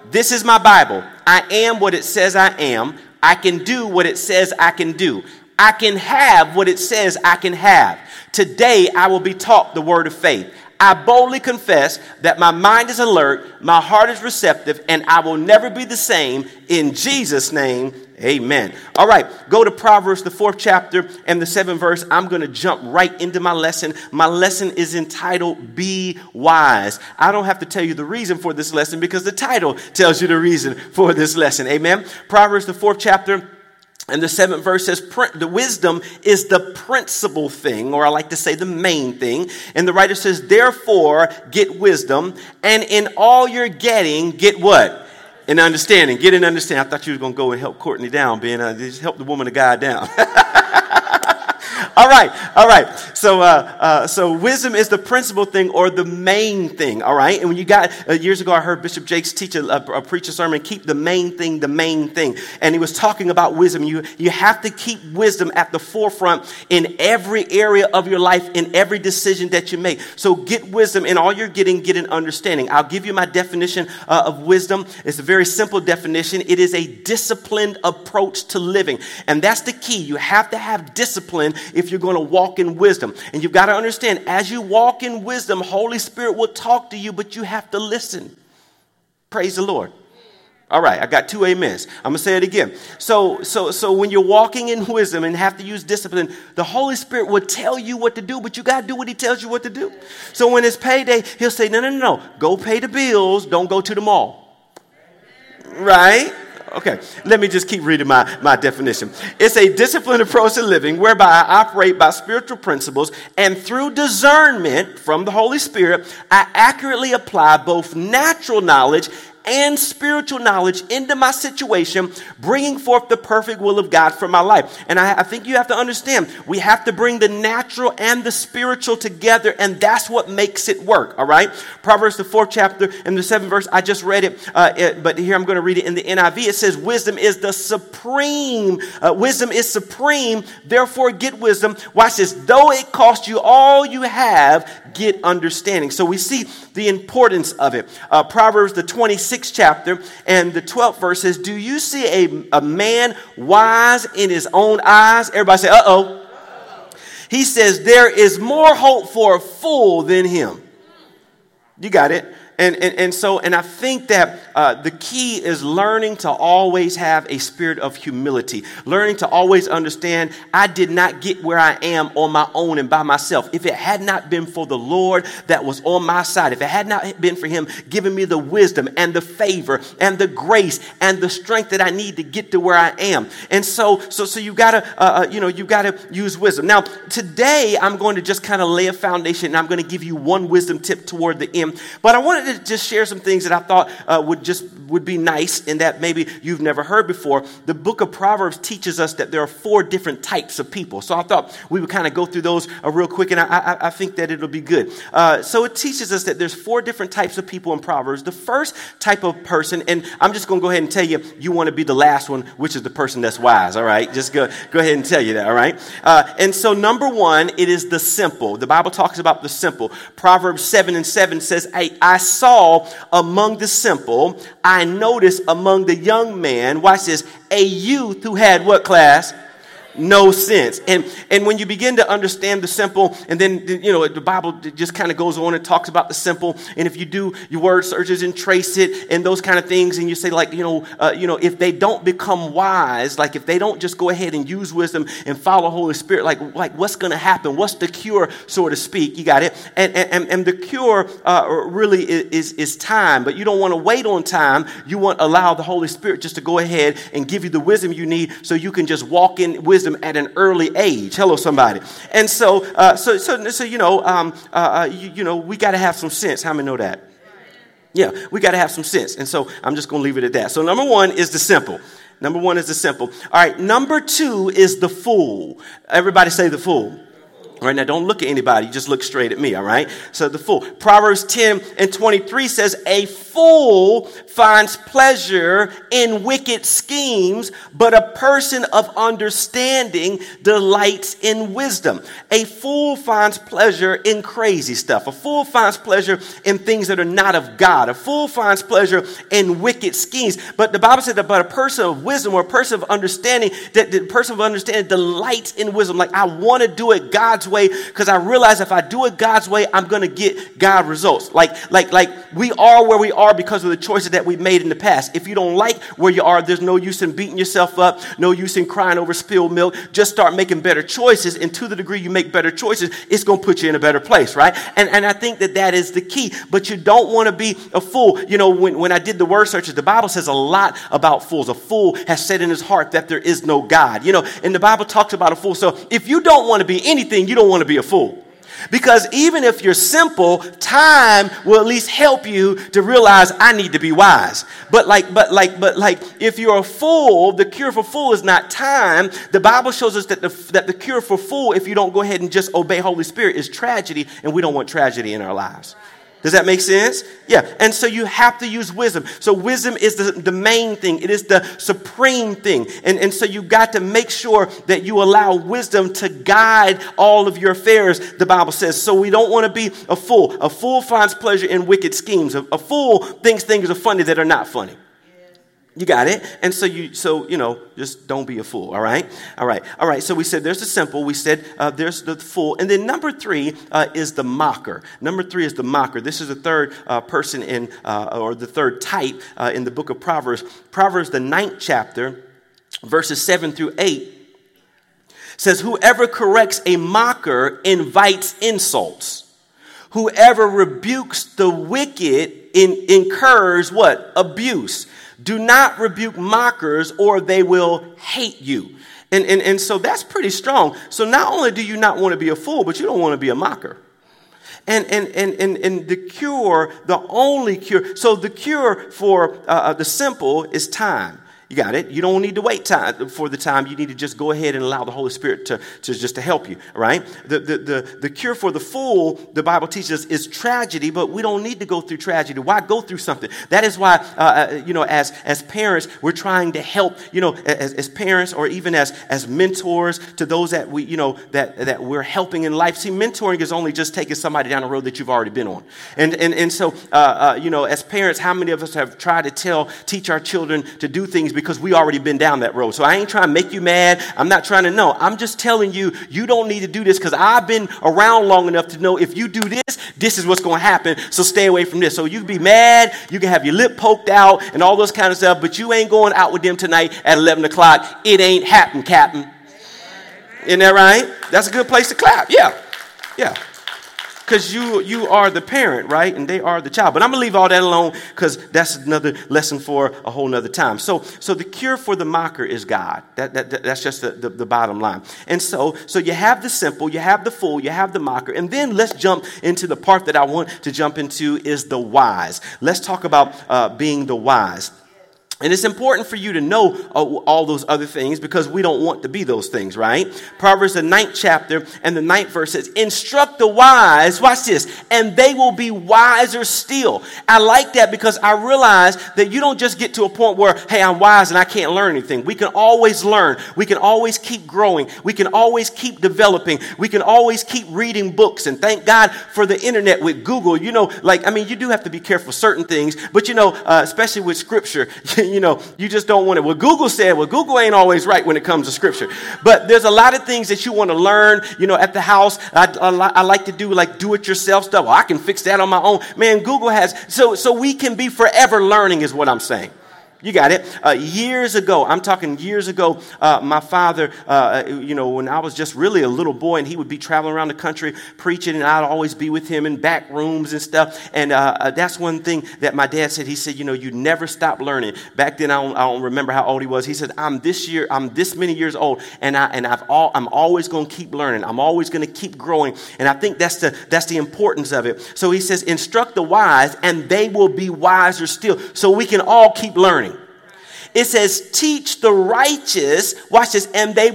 This is my Bible. I am what it says I am. I can do what it says I can do. I can have what it says I can have. Today, I will be taught the word of faith. I boldly confess that my mind is alert, my heart is receptive, and I will never be the same. In Jesus' name, amen. All right, go to Proverbs, the 4th chapter and the 7th verse. I'm going to jump right into my lesson. My lesson is entitled, Be Wise. I don't have to tell you the reason for this lesson because the title tells you the reason for this lesson. Amen. Proverbs, the 4th chapter. And the 7th verse says, the wisdom is the principal thing, or I like to say the main thing. And the writer says, therefore, get wisdom, and in all you're getting, get what? An understanding. Get an understanding. I thought you were going to go and help Courtney down, Ben. Just help the woman of God down. All right. So wisdom is the principal thing or the main thing. All right. And when you got years ago, I heard Bishop Jakes teach preach a sermon, keep the main thing. And he was talking about wisdom. You have to keep wisdom at the forefront in every area of your life, in every decision that you make. So get wisdom, and all you're getting, get an understanding. I'll give you my definition of wisdom. It's a very simple definition. It is a disciplined approach to living. And that's the key. You have to have discipline if you're going to walk in wisdom. And you've got to understand, as you walk in wisdom, Holy Spirit will talk to you, but you have to listen. Praise the Lord. All right, I got 2 amens. I'm going to say it again. So when you're walking in wisdom and have to use discipline, the Holy Spirit will tell you what to do, but you got to do what he tells you what to do. So when it's payday, he'll say, no. Go pay the bills. Don't go to the mall. Right? Okay, let me just keep reading my definition. It's a disciplined approach to living whereby I operate by spiritual principles, and through discernment from the Holy Spirit, I accurately apply both natural knowledge and spiritual knowledge into my situation, bringing forth the perfect will of God for my life. And I think you have to understand, we have to bring the natural and the spiritual together, and that's what makes it work, all right? Proverbs, the 4th chapter and the 7th verse, I just read it, but here I'm going to read it in the NIV. It says, wisdom is supreme, therefore get wisdom. Watch this. Though it cost you all you have, get understanding. So we see the importance of it. Proverbs, the 26th chapter and the 12th verse says, do you see a man wise in his own eyes? Everybody say, uh-oh. He says, there is more hope for a fool than him. You got it. And I think that the key is learning to always have a spirit of humility, learning to always understand I did not get where I am on my own and by myself. If it had not been for the Lord that was on my side, if it had not been for him giving me the wisdom and the favor and the grace and the strength that I need to get to where I am. And so you gotta, you gotta use wisdom. Now, today I'm going to just kind of lay a foundation, and I'm going to give you one wisdom tip toward the end. But I wanted to just share some things that I thought would be nice, and that maybe you've never heard before. The book of Proverbs teaches us that there are 4 different types of people. So I thought we would kind of go through those real quick, and I think that it'll be good. So it teaches us that there's 4 different types of people in Proverbs. The first type of person, and I'm just going to go ahead and tell you, you want to be the last one, which is the person that's wise, all right? Just go ahead and tell you that, all right? And so number 1, it is the simple. The Bible talks about the simple. Proverbs 7:7 says, I saw among the simple, I noticed among the young man, watch this, a youth who had what class? No sense. And when you begin to understand the simple, and then, the Bible just kind of goes on and talks about the simple. And if you do your word searches and trace it and those kind of things, and you say if they don't become wise, like if they don't just go ahead and use wisdom and follow Holy Spirit, like what's going to happen? What's the cure, so to speak? You got it. And the cure really is time, but you don't want to wait on time. You want to allow the Holy Spirit just to go ahead and give you the wisdom you need so you can just walk in wisdom at an early age. Hello, somebody. And so we got to have some sense. How many know that? Yeah, we got to have some sense. And so I'm just going to leave it at that. So number 1 is the simple. All right, number 2 is the fool. Everybody say the fool. All right, now don't look at anybody. Just look straight at me, all right? So the fool. Proverbs 10:23 says, a fool finds pleasure in wicked schemes, but a person of understanding delights in wisdom. A fool finds pleasure in crazy stuff. A fool finds pleasure in things that are not of God. A fool finds pleasure in wicked schemes. But the Bible said that but a person of wisdom or a person of understanding, that the person of understanding delights in wisdom. Like, I want to do it God's way because I realize if I do it God's way, I'm going to get God results. Like we are where we are because of the choices that we've made in the past. If you don't like where you are, there's no use in beating yourself up, no use in crying over spilled milk. Just start making better choices, and to the degree you make better choices, it's going to put you in a better place, right? And I think that is the key. But you don't want to be a fool. You know, when I did the word searches, the Bible says a lot about fools. A fool has said in his heart that there is no God. You know, and the Bible talks about a fool. So if you don't want to be anything, you don't want to be a fool. Because even if you're simple, time will at least help you to realize I need to be wise. But if you're a fool, the cure for fool is not time. The Bible shows us that the cure for fool, if you don't go ahead and just obey Holy Spirit, is tragedy, and we don't want tragedy in our lives. Does that make sense? Yeah. And so you have to use wisdom. So wisdom is the main thing. It is the supreme thing. And so you got to make sure that you allow wisdom to guide all of your affairs, the Bible says. So we don't want to be a fool. A fool finds pleasure in wicked schemes. A fool thinks things are funny that are not funny. You got it? And so just don't be a fool, all right? All right. So we said there's the simple. We said there's the fool. And then number 3 is the mocker. Number 3 is the mocker. This is the third person or the third type in the book of Proverbs. Proverbs, the 9th chapter, verses 7 through 8, says, whoever corrects a mocker invites insults. Whoever rebukes the wicked incurs what? Abuse. Do not rebuke mockers or they will hate you. And so that's pretty strong. So not only do you not want to be a fool, but you don't want to be a mocker. And the cure, the only cure. So the cure for the simple is time. You got it? You don't need to wait for the time. You need to just go ahead and allow the Holy Spirit to help you, right? The cure for the fool, the Bible teaches us, is tragedy, but we don't need to go through tragedy. Why go through something? That is why, as parents, we're trying to help, as parents or even as mentors to those that that we're helping in life. See, mentoring is only just taking somebody down the road that you've already been on. And so, as parents, how many of us have tried to teach our children to do things because we already been down that road? So I ain't trying to make you mad. I'm not trying to know. I'm just telling you, you don't need to do this because I've been around long enough to know if you do this, this is what's going to happen. So stay away from this. So you can be mad. You can have your lip poked out and all those kind of stuff, but you ain't going out with them tonight at 11 o'clock. It ain't happening, Captain. Isn't that right? That's a good place to clap. Yeah. Because you are the parent, right? And they are the child. But I'm going to leave all that alone because that's another lesson for a whole nother time. So the cure for the mocker is God. That's just the bottom line. And so you have the simple, you have the fool, you have the mocker. And then let's jump into the part that I want to jump into is the wise. Let's talk about being the wise. And it's important for you to know all those other things because we don't want to be those things, right? Proverbs, the 9th chapter and the 9th verse says, instruct the wise, watch this, and they will be wiser still. I like that because I realize that you don't just get to a point where, hey, I'm wise and I can't learn anything. We can always learn. We can always keep growing. We can always keep developing. We can always keep reading books. And thank God for the internet with Google. You do have to be careful with certain things, but especially with scripture, you just don't want it. Well, Google said, Google ain't always right when it comes to scripture. But there's a lot of things that you want to learn, at the house. I like to do do-it-yourself stuff. Well, I can fix that on my own. Man, Google has, so we can be forever learning is what I'm saying. You got it. Years ago, I'm talking years ago, my father, when I was just really a little boy and he would be traveling around the country preaching and I'd always be with him in back rooms and stuff. And that's one thing that my dad said. He said, you never stop learning. Back then, I don't remember how old he was. He said, I'm this many years old and I'm always going to keep learning. I'm always going to keep growing. And I think that's the importance of it. So he says, instruct the wise and they will be wiser still. So we can all keep learning. It says, teach the righteous, watch this, and they will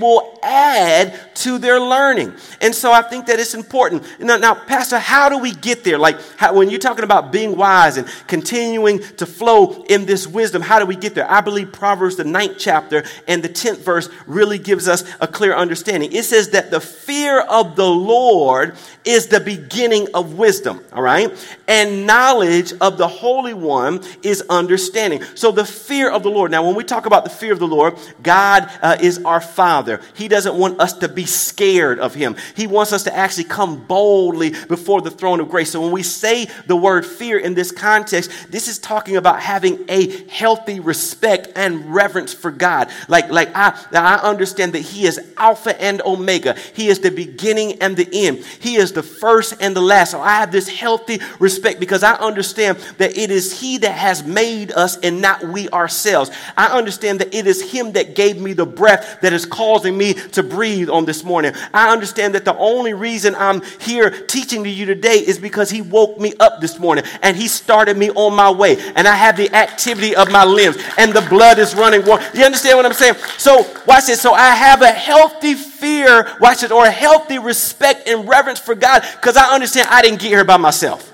add to their learning. And so I think that it's important. Now, Pastor, how do we get there? Like when you're talking about being wise and continuing to flow in this wisdom, how do we get there? I believe Proverbs, the 9th chapter and the 10th verse really gives us a clear understanding. It says that the fear of the Lord is the beginning of wisdom, all right? And knowledge of the Holy One is understanding. So the fear of the Lord. Now, when we talk about the fear of the Lord, God is our Father. He doesn't want us to be scared of him. He wants us to actually come boldly before the throne of grace. So when we say the word fear in this context, this is talking about having a healthy respect and reverence for God. Like I understand that he is Alpha and Omega. He is the beginning and the end. He is the first and the last. So I have this healthy respect because I understand that it is he that has made us and not we ourselves. I understand that it is him that gave me the breath that is causing me to breathe on this morning. I understand that the only reason I'm here teaching to you today is because he woke me up this morning and he started me on my way, and I have the activity of my limbs and the blood is running warm. You understand what I'm saying? So watch this. So I have a healthy fear, watch it, or a healthy respect and reverence for God because I understand I didn't get here by myself.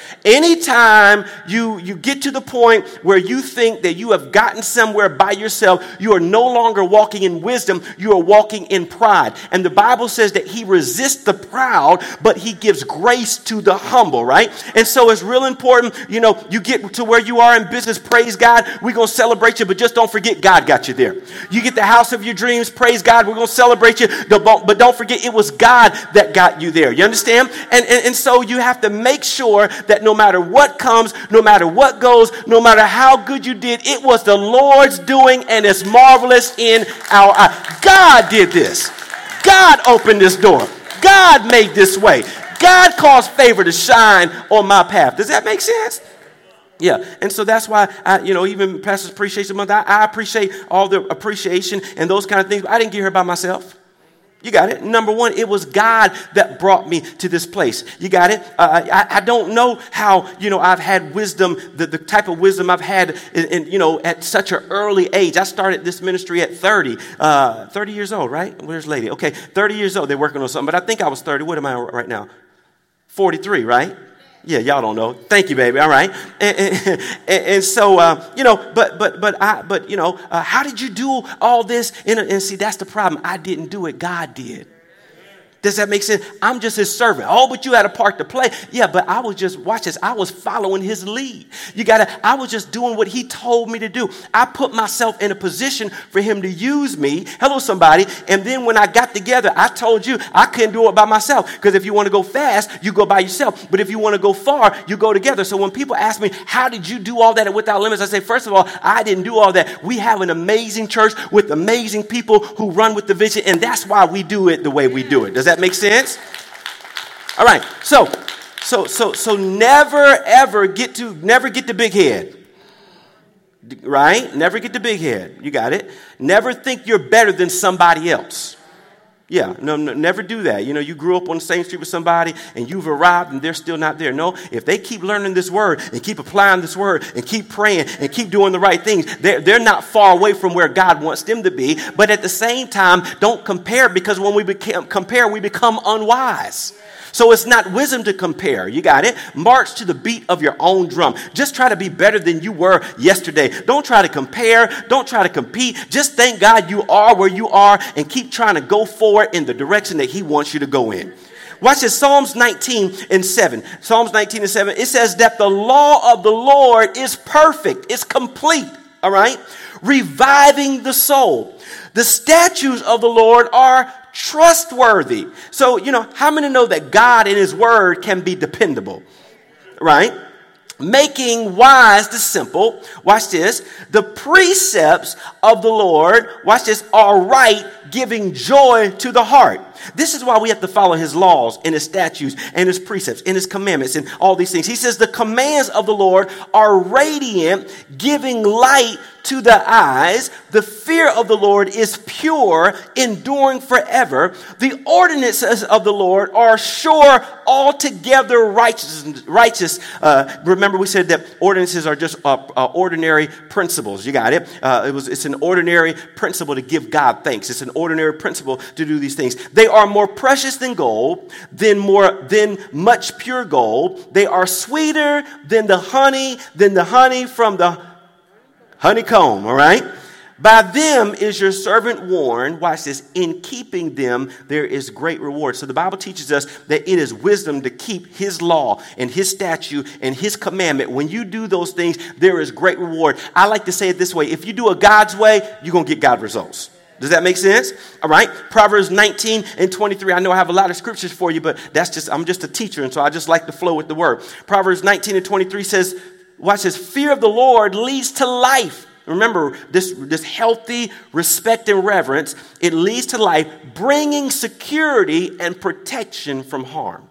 Anytime you get to the point where you think that you have gotten somewhere by yourself, you are no longer walking in wisdom, you are walking in pride. And the Bible says that he resists the proud, but he gives grace to the humble, right? And so it's real important, you get to where you are in business, praise God, we're going to celebrate you, but just don't forget God got you there. You get the house of your dreams, praise God, we're going to celebrate you, but don't forget it was God that got you there. You understand? And so you have to make sure that no matter what comes, no matter what goes, no matter how good you did, it was the Lord's doing and it's marvelous in our eyes. God did this. God opened this door. God made this way. God caused favor to shine on my path. Does that make sense? Yeah, and so that's why, even Pastor's Appreciation Month, I appreciate all the appreciation and those kind of things. But I didn't get here by myself. You got it. Number one, it was God that brought me to this place. You got it. I don't know how, I've had wisdom, the type of wisdom I've had, at such an early age. I started this ministry at 30 years old, right? Where's Lady? Okay, 30 years old. They're working on something, but I think I was 30. What am I right now? 43, right? Yeah, y'all don't know. Thank you, baby. All right. And so, how did you do all this? And see, that's the problem. I didn't do it. God did. Does that make sense? I'm just his servant. Oh, but you had a part to play. Yeah, but I was just, watch this, I was following his lead. I was just doing what he told me to do. I put myself in a position for him to use me. Hello, somebody. And then when I got together, I told you I couldn't do it by myself. Because if you want to go fast, you go by yourself. But if you want to go far, you go together. So when people ask me, how did you do all that at Without Limits? I say, first of all, I didn't do all that. We have an amazing church with amazing people who run with the vision. And that's why we do it the way we do it. Does that make sense? All right. So never get the big head. Right? Never get the big head. You got it? Never think you're better than somebody else. Yeah, no, never do that. You grew up on the same street with somebody and you've arrived and they're still not there. No, if they keep learning this word and keep applying this word and keep praying and keep doing the right things, they're not far away from where God wants them to be. But at the same time, don't compare, because when we compare, we become unwise. So it's not wisdom to compare. You got it? March to the beat of your own drum. Just try to be better than you were yesterday. Don't try to compare. Don't try to compete. Just thank God you are where you are and keep trying to go forward in the direction that he wants you to go in. Watch this. Psalms 19:7. Psalms 19:7. It says that the law of the Lord is perfect. It's complete. All right? Reviving the soul. The statutes of the Lord are trustworthy. So, how many know that God and his word can be dependable? Right? Making wise the simple. Watch this. The precepts of the Lord, watch this, are right, giving joy to the heart. This is why we have to follow his laws and his statutes and his precepts and his commandments and all these things. He says the commands of the Lord are radiant, giving light to the eyes. The fear of the Lord is pure, enduring forever. The ordinances of the Lord are sure, altogether righteous. Remember remember we said that ordinances are just ordinary principles. You got it? It's an ordinary principle to give God thanks. It's an ordinary principle to do these things. They are more precious than gold, than much pure gold. They are sweeter than the honey from the honeycomb, all right? By them is your servant warned. Watch this. In keeping them, there is great reward. So the Bible teaches us that it is wisdom to keep his law and his statute and his commandment. When you do those things, there is great reward. I like to say it this way. If you do it God's way, you're going to get God results. Does that make sense? All right. Proverbs 19 and 23. I know I have a lot of scriptures for you, but I'm just a teacher. And so I just like to flow with the word. Proverbs 19 and 23 says, watch this. Fear of the Lord leads to life. Remember, this healthy respect and reverence, it leads to life, bringing security and protection from harm.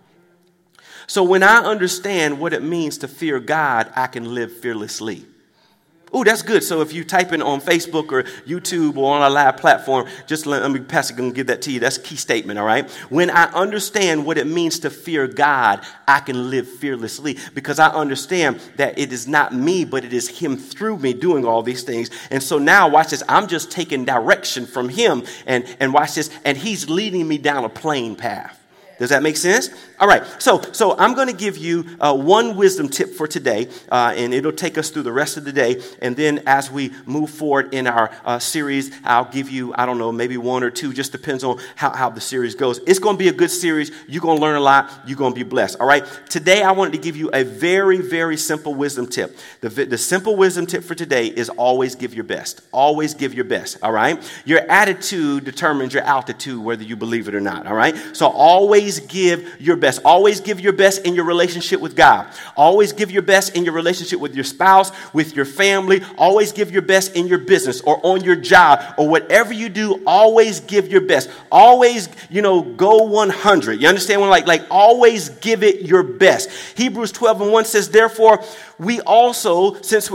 So when I understand what it means to fear God, I can live fearlessly. Oh, that's good. So if you type in on Facebook or YouTube or on a live platform, just let me, Pastor, going to give that to you. That's a key statement, all right? When I understand what it means to fear God, I can live fearlessly because I understand that it is not me, but it is him through me doing all these things. And so now, watch this, I'm just taking direction from him and watch this, and he's leading me down a plain path. Does that make sense? All right. So I'm going to give you one wisdom tip for today, and it'll take us through the rest of the day. And then as we move forward in our series, I'll give you, I don't know, maybe one or two. Just depends on how the series goes. It's going to be a good series. You're going to learn a lot. You're going to be blessed. All right. Today, I wanted to give you a very, very simple wisdom tip. The simple wisdom tip for today is always give your best. Always give your best. All right. Your attitude determines your altitude, whether you believe it or not. All right. So always give your best. Always give your best in your relationship with God. Always give your best in your relationship with your spouse, with your family. Always give your best in your business or on your job or whatever you do. Always give your best. Always, go 100. You understand what like always give it your best. Hebrews 12:1 says, Therefore we also, since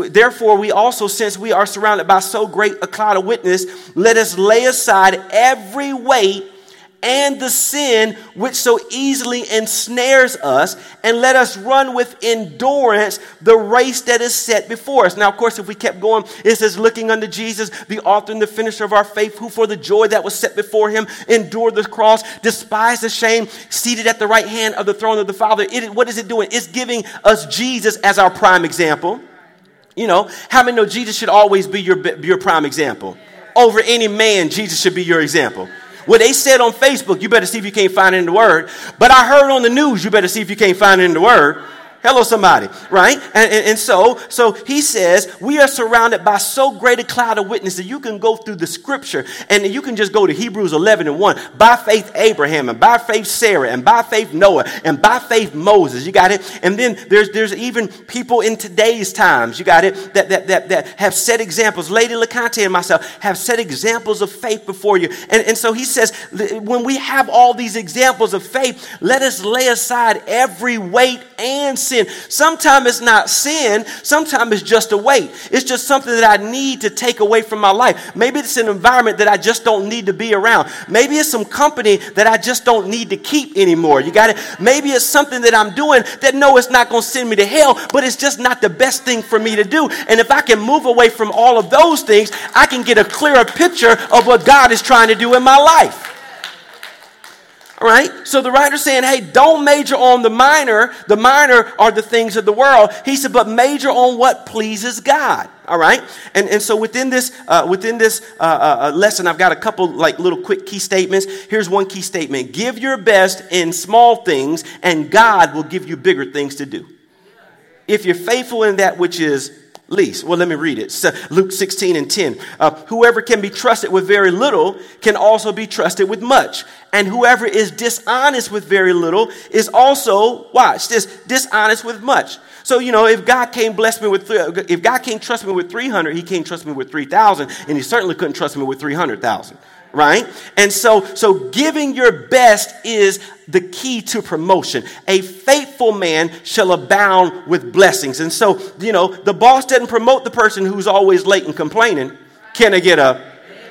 we are surrounded by so great a cloud of witness, let us lay aside every weight and the sin which so easily ensnares us, and let us run with endurance the race that is set before us. Now, of course, if we kept going, it says, looking unto Jesus, the author and the finisher of our faith, who for the joy that was set before him endured the cross, despised the shame, seated at the right hand of the throne of the Father. What is it doing? It's giving us Jesus as our prime example. How many know Jesus should always be your prime example? Over any man, Jesus should be your example. Well, they said on Facebook, you better see if you can't find it in the Word. But I heard on the news, you better see if you can't find it in the Word. Hello, somebody, right? And so he says, we are surrounded by so great a cloud of witnesses. You can go through the scripture and you can just go to Hebrews 11:1. By faith, Abraham, and by faith, Sarah, and by faith, Noah, and by faith, Moses. You got it? And then there's even people in today's times, you got it, that have set examples. Lady LeConte and myself have set examples of faith before you. And so he says, when we have all these examples of faith, let us lay aside every weight and sin. Sometimes it's not sin. Sometimes it's just a weight. It's just something that I need to take away from my life. Maybe it's an environment that I just don't need to be around. Maybe it's some company that I just don't need to keep anymore. You got it? Maybe it's something that I'm doing that no, it's not going to send me to hell, but it's just not the best thing for me to do. And if I can move away from all of those things, I can get a clearer picture of what God is trying to do in my life. All right. So the writer's saying, hey, don't major on the minor. The minor are the things of the world. He said, but major on what pleases God. All right. And so within this lesson, I've got a couple little quick key statements. Here's one key statement. Give your best in small things and God will give you bigger things to do. If you're faithful in that which is least. Well, let me read it. Luke 16:10. Whoever can be trusted with very little can also be trusted with much. And whoever is dishonest with very little is also, watch this, dishonest with much. So, if God can't bless me if God can't trust me with 300, he can't trust me with 3,000. And he certainly couldn't trust me with 300,000. Right? And so giving your best is the key to promotion. A faithful man shall abound with blessings. And so, the boss doesn't promote the person who's always late and complaining. Can I get a?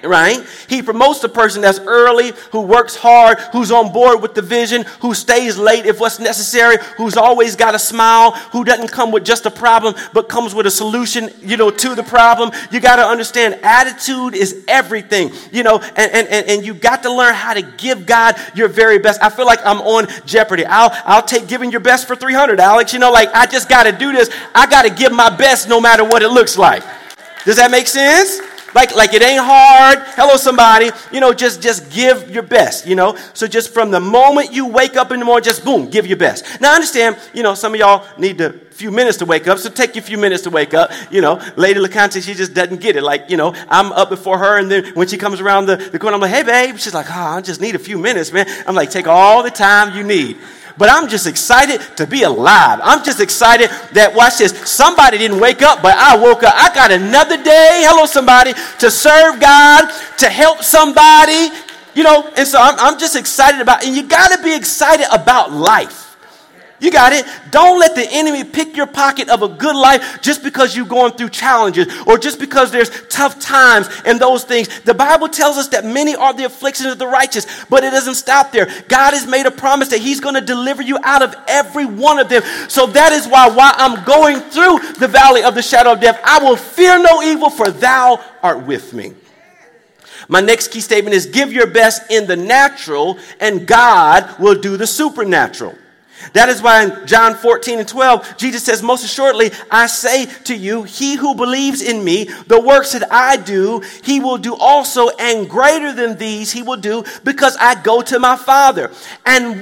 Right? He promotes the person that's early, who works hard, who's on board with the vision, who stays late if what's necessary, who's always got a smile, who doesn't come with just a problem, but comes with a solution, to the problem. You got to understand attitude is everything, and you got to learn how to give God your very best. I feel like I'm on Jeopardy. I'll take giving your best for 300, Alex. I just got to do this. I got to give my best no matter what it looks like. Does that make sense? Like it ain't hard. Hello, somebody. Just give your best, So just from the moment you wake up in the morning, just boom, give your best. Now, I understand, some of y'all need a few minutes to wake up, so take you a few minutes to wake up. Lady LeConte, she just doesn't get it. I'm up before her, and then when she comes around the corner, I'm like, hey, babe. She's like, I just need a few minutes, man. I'm like, take all the time you need. But I'm just excited to be alive. I'm just excited that, watch this, somebody didn't wake up, but I woke up. I got another day, hello somebody, to serve God, to help somebody, and so I'm just excited and you got to be excited about life. You got it? Don't let the enemy pick your pocket of a good life just because you're going through challenges or just because there's tough times and those things. The Bible tells us that many are the afflictions of the righteous, but it doesn't stop there. God has made a promise that he's going to deliver you out of every one of them. So that is why while I'm going through the valley of the shadow of death, I will fear no evil, for thou art with me. My next key statement is give your best in the natural and God will do the supernatural. That is why in John 14:12, Jesus says, most assuredly, I say to you, he who believes in me, the works that I do, he will do also, and greater than these he will do, because I go to my Father. And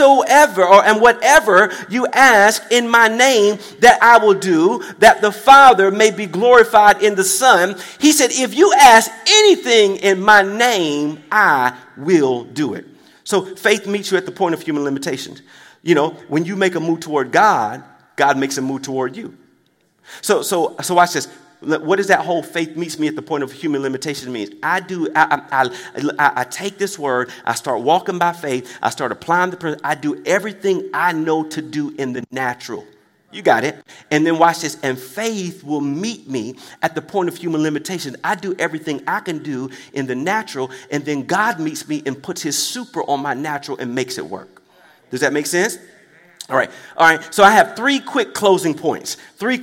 whatever you ask in my name that I will do, that the Father may be glorified in the Son. He said, if you ask anything in my name, I will do it. So faith meets you at the point of human limitations. When you make a move toward God, God makes a move toward you. So watch this. What does that whole faith meets me at the point of human limitation means? I take this word, I start walking by faith, I start applying the principle, I do everything I know to do in the natural. You got it. And then watch this. And faith will meet me at the point of human limitation. I do everything I can do in the natural, and then God meets me and puts his super on my natural and makes it work. Does that make sense? All right. So I have three quick closing points.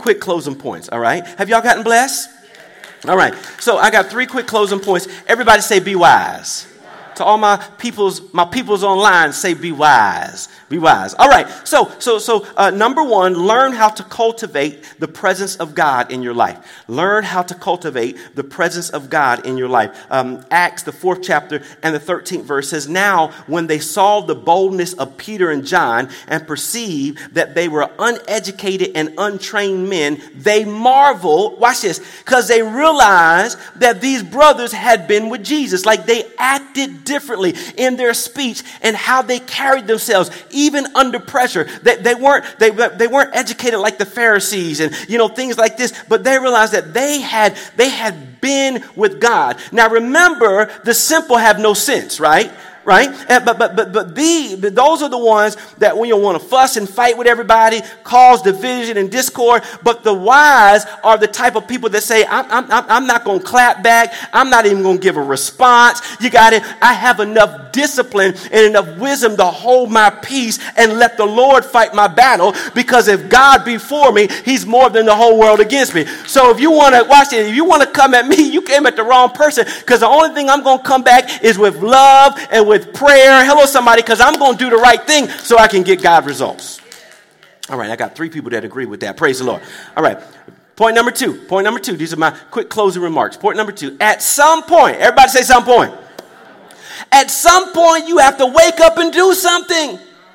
All right. Have y'all gotten blessed? All right. So I got three quick closing points. Everybody say be wise. To all my peoples online, say be wise. Be wise. All right. So number one, learn how to cultivate the presence of God in your life. Learn how to cultivate the presence of God in your life. Acts, the 4th chapter and the 13th verse says, now when they saw the boldness of Peter and John and perceived that they were uneducated and untrained men, they marveled, watch this, because they realized that these brothers had been with Jesus. Like they acted differently in their speech and how they carried themselves, even under pressure. They weren't educated like the Pharisees and things like this, but they realized that they had been with God. Now remember, the simple have no sense, right? Right? But those are the ones that when you want to fuss and fight with everybody, cause division and discord. But the wise are the type of people that say, I'm not going to clap back. I'm not even going to give a response. You got it. I have enough discipline and enough wisdom to hold my peace and let the Lord fight my battle, because if God be for me, he's more than the whole world against me. So if you want to watch it, if you want to come at me, you came at the wrong person, because the only thing I'm going to come back is with love and with prayer. Hello, somebody, because I'm going to do the right thing so I can get God results. All right, I got 3 people that agree with that. Praise the Lord. All right, point number two. These are my quick closing remarks. Point number 2. At some point, everybody say some point. At some point, you have to wake up and do something.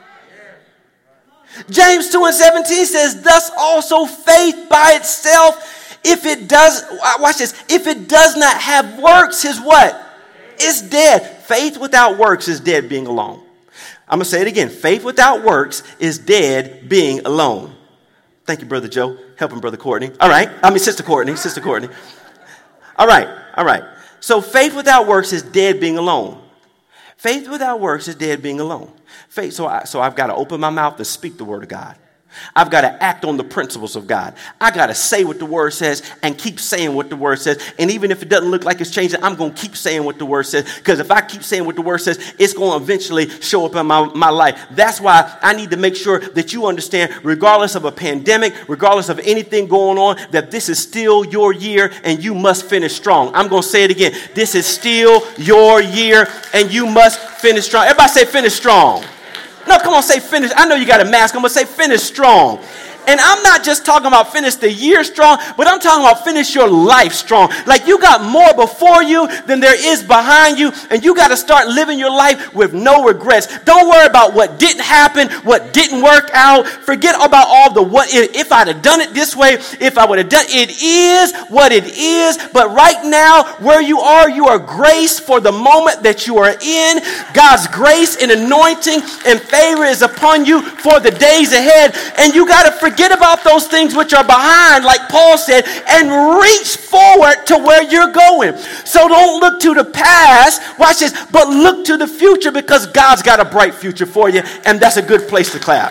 James 2:17 says, thus also faith by itself, if it does not have works, is what? It's dead. Faith without works is dead being alone. I'm going to say it again. Faith without works is dead being alone. Thank you, Brother Joe. Helping Brother Courtney. All right. Sister Courtney. All right. So faith without works is dead being alone. Faith without works is dead being alone. So I've got to open my mouth to speak the word of God. I've got to act on the principles of God. I got to say what the word says and keep saying what the word says. And even if it doesn't look like it's changing, I'm going to keep saying what the word says. Because if I keep saying what the word says, it's going to eventually show up in my life. That's why I need to make sure that you understand, regardless of a pandemic, regardless of anything going on, that this is still your year and you must finish strong. I'm going to say it again. This is still your year and you must finish strong. Everybody say finish strong. No, come on, say finish. I know you got a mask. I'm going to say finish strong. And I'm not just talking about finish the year strong, but I'm talking about finish your life strong. Like you got more before you than there is behind you, and you got to start living your life with no regrets. Don't worry about what didn't happen, what didn't work out. Forget about all the what if I'd have done it this way, if I would have done it is what it is. But right now, where you are graced for the moment that you are in. God's grace and anointing and favor is upon you for the days ahead, and you got to forget about those things which are behind, like Paul said, and reach forward to where you're going. So don't look to the past, watch this, but look to the future, because God's got a bright future for you, and that's a good place to clap.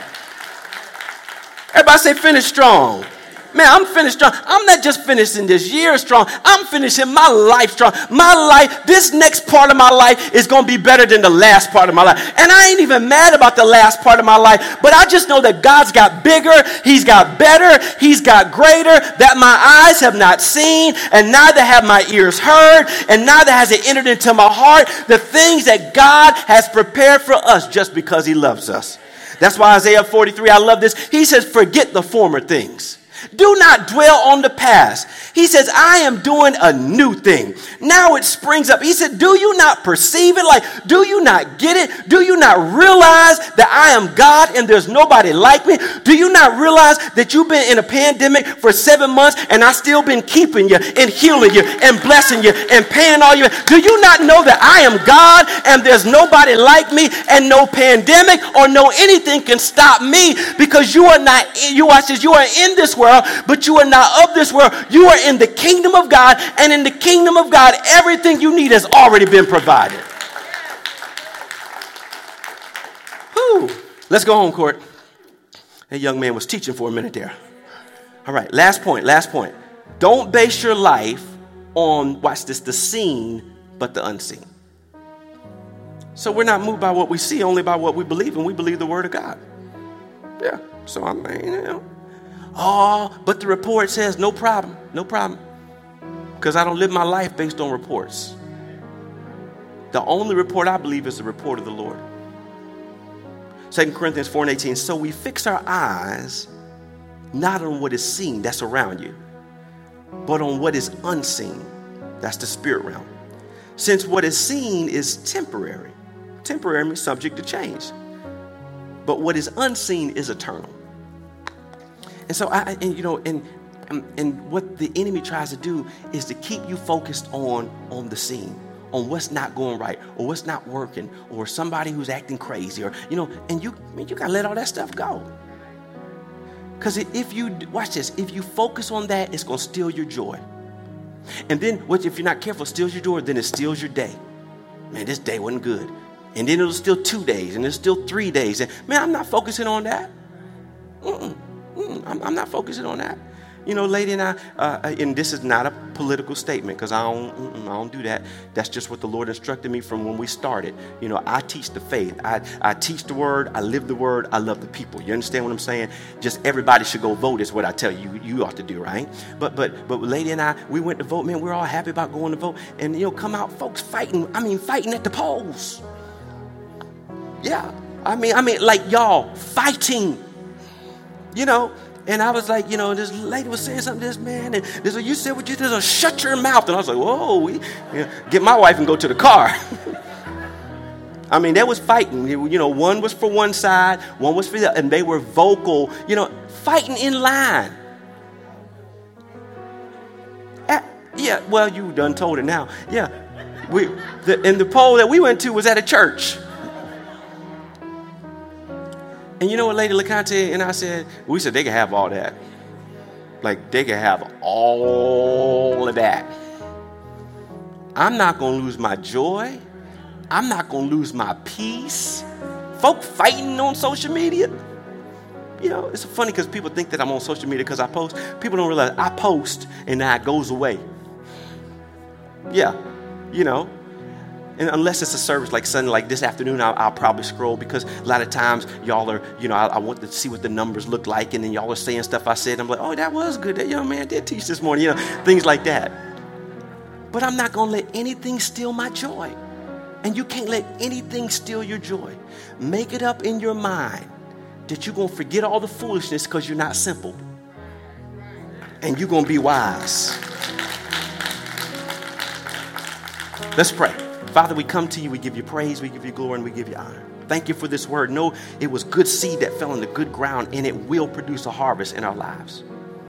Everybody say finish strong. Man, I'm finished strong. I'm not just finishing this year strong. I'm finishing my life strong. My life, this next part of my life is going to be better than the last part of my life. And I ain't even mad about the last part of my life, but I just know that God's got bigger, he's got better, he's got greater, that my eyes have not seen, and neither have my ears heard, and neither has it entered into my heart, the things that God has prepared for us just because he loves us. That's why Isaiah 43, I love this. He says, forget the former things. Do not dwell on the past. He says, I am doing a new thing. Now it springs up. He said, do you not perceive it? Like, do you not get it? Do you not realize that I am God and there's nobody like me? Do you not realize that you've been in a pandemic for 7 months and I still been keeping you and healing you and blessing you and paying all you? Do you not know that I am God and there's nobody like me, and no pandemic or no anything can stop me? Because you are not, you watch this, you are in this world, but you are not of this world. You are in the kingdom of God, and in the kingdom of God, everything you need has already been provided. Whew. Let's go home, Court. That young man was teaching for a minute there. All right, last point. Don't base your life on, watch this, the seen, but the unseen. So we're not moved by what we see, only by what we believe, and we believe the word of God. Yeah, so I mean, you know. Oh, but the report says no problem. Because I don't live my life based on reports. The only report I believe is the report of the Lord. 2 Corinthians 4:18. So we fix our eyes not on what is seen, that's around you, but on what is unseen, that's the spirit realm. Since what is seen is temporary means subject to change, but what is unseen is eternal. And so, and what the enemy tries to do is to keep you focused on the scene, on what's not going right, or what's not working, or somebody who's acting crazy, or, and you got to let all that stuff go. Because if you, watch this, if you focus on that, it's going to steal your joy. And then, if you're not careful, steals your joy, then it steals your day. Man, this day wasn't good. And then it'll steal 2 days, and it'll steal 3 days. And man, I'm not focusing on that. I'm not focusing on that. Lady and I, and this is not a political statement, because I don't do that. That's just what the Lord instructed me from when we started. I teach the faith. I teach the word. I live the word. I love the people. You understand what I'm saying? Just everybody should go vote is what I tell you. You ought to do, right? But Lady and I, we went to vote. Man, we're all happy about going to vote. And come out, folks fighting. Fighting at the polls. Yeah, like y'all fighting. And I was like, this lady was saying something to this man, and this, you said what you did, shut your mouth. And I was like, whoa, get my wife and go to the car. They was fighting. One was for one side, one was for the other, and they were vocal, fighting in line. Yeah, well, you done told it now. Yeah, and the poll that we went to was at a church. And you know what Lady LeConte and I said? We said they can have all that. Like, they can have all of that. I'm not going to lose my joy. I'm not going to lose my peace. Folk fighting on social media. You know, it's funny because people think that I'm on social media because I post. People don't realize I post and now it goes away. Yeah, you know. And unless it's a service like Sunday, like this afternoon, I'll probably scroll because a lot of times y'all are, you know, I want to see what the numbers look like. And then y'all are saying stuff I said. I'm like, oh, that was good. That young man did teach this morning, you know, things like that. But I'm not going to let anything steal my joy. And you can't let anything steal your joy. Make it up in your mind that you're going to forget all the foolishness because you're not simple. And you're going to be wise. Let's pray. Father, we come to you, we give you praise, we give you glory, and we give you honor. Thank you for this word. Know it was good seed that fell into good ground, and it will produce a harvest in our lives.